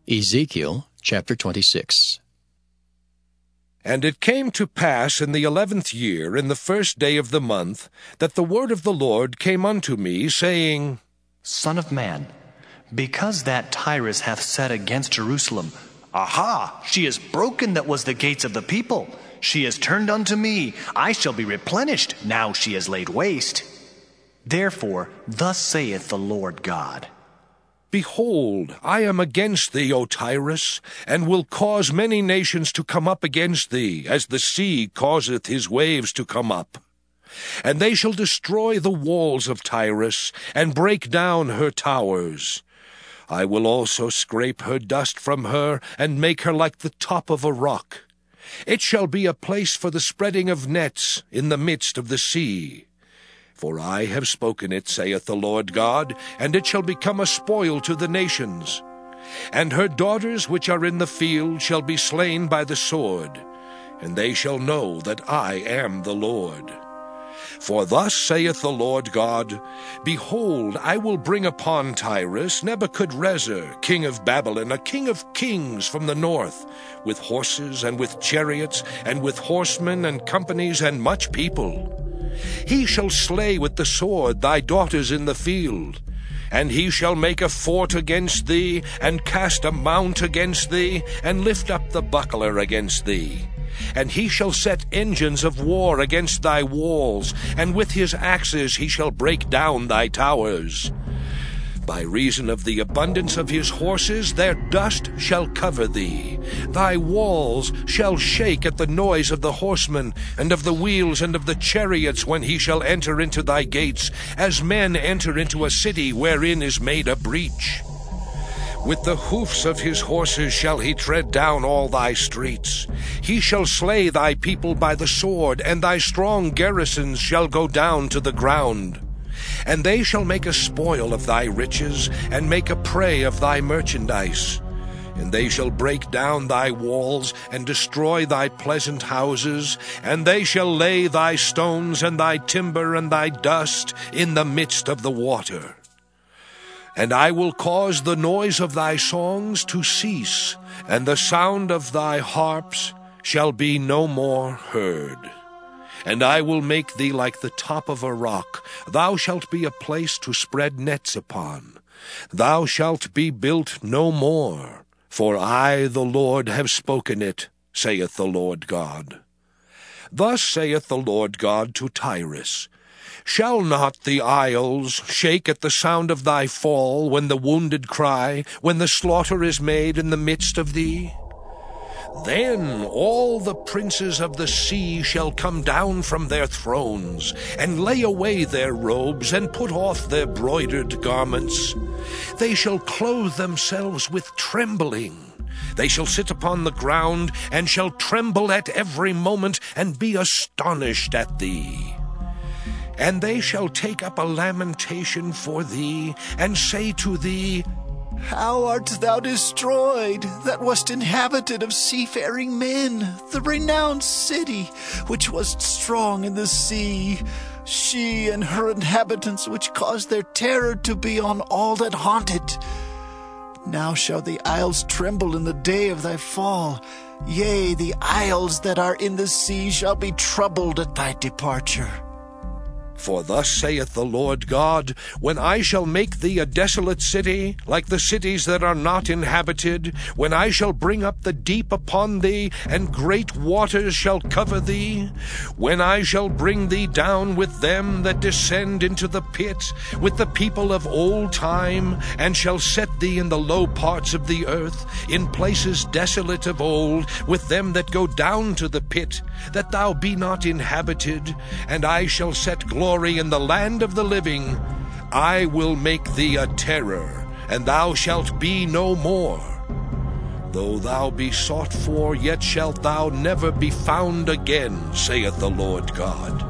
Ezekiel chapter 26. And it came to pass in the 11th year, in the first day of the month, that the word of the Lord came unto me, saying, Son of man, because that Tyrus hath said against Jerusalem, Aha, she is broken that was the gates of the people. She is turned unto me, I shall be replenished, now she is laid waste. Therefore, thus saith the Lord God, Behold, I am against thee, O Tyrus, and will cause many nations to come up against thee, as the sea causeth his waves to come up. And they shall destroy the walls of Tyrus, and break down her towers. I will also scrape her dust from her, and make her like the top of a rock. It shall be a place for the spreading of nets in the midst of the sea. For I have spoken it, saith the Lord God, and it shall become a spoil to the nations. And her daughters which are in the field shall be slain by the sword, and they shall know that I am the Lord. For thus saith the Lord God, Behold, I will bring upon Tyrus Nebuchadrezzar, king of Babylon, a king of kings from the north, with horses and with chariots, and with horsemen and companies and much people. He shall slay with the sword thy daughters in the field, and he shall make a fort against thee, and cast a mount against thee, and lift up the buckler against thee. And he shall set engines of war against thy walls, and with his axes he shall break down thy towers. By reason of the abundance of his horses, their dust shall cover thee. Thy walls shall shake at the noise of the horsemen, and of the wheels, and of the chariots, when he shall enter into thy gates, as men enter into a city wherein is made a breach. With the hoofs of his horses shall he tread down all thy streets. He shall slay thy people by the sword, and thy strong garrisons shall go down to the ground. And they shall make a spoil of thy riches, and make a prey of thy merchandise. And they shall break down thy walls, and destroy thy pleasant houses, and they shall lay thy stones and thy timber and thy dust in the midst of the water. And I will cause the noise of thy songs to cease, and the sound of thy harps shall be no more heard. And I will make thee like the top of a rock. Thou shalt be a place to spread nets upon. Thou shalt be built no more, for I, the Lord, have spoken it, saith the Lord God. Thus saith the Lord God to Tyrus, Shall not the isles shake at the sound of thy fall, when the wounded cry, when the slaughter is made in the midst of thee? Then all the princes of the sea shall come down from their thrones, and lay away their robes, and put off their broidered garments. They shall clothe themselves with trembling. They shall sit upon the ground, and shall tremble at every moment, and be astonished at thee. And they shall take up a lamentation for thee, and say to thee, How art thou destroyed, that wast inhabited of seafaring men, the renowned city, which wast strong in the sea, she and her inhabitants, which caused their terror to be on all that haunt it. Now shall the isles tremble in the day of thy fall. Yea, the isles that are in the sea shall be troubled at thy departure. For thus saith the Lord God, When I shall make thee a desolate city, like the cities that are not inhabited, when I shall bring up the deep upon thee, and great waters shall cover thee, when I shall bring thee down with them that descend into the pit, with the people of old time, and shall set thee in the low parts of the earth, in places desolate of old, with them that go down to the pit, that thou be not inhabited, and I shall set glory in the land of the living, I will make thee a terror, and thou shalt be no more. Though thou be sought for, yet shalt thou never be found again, saith the Lord God.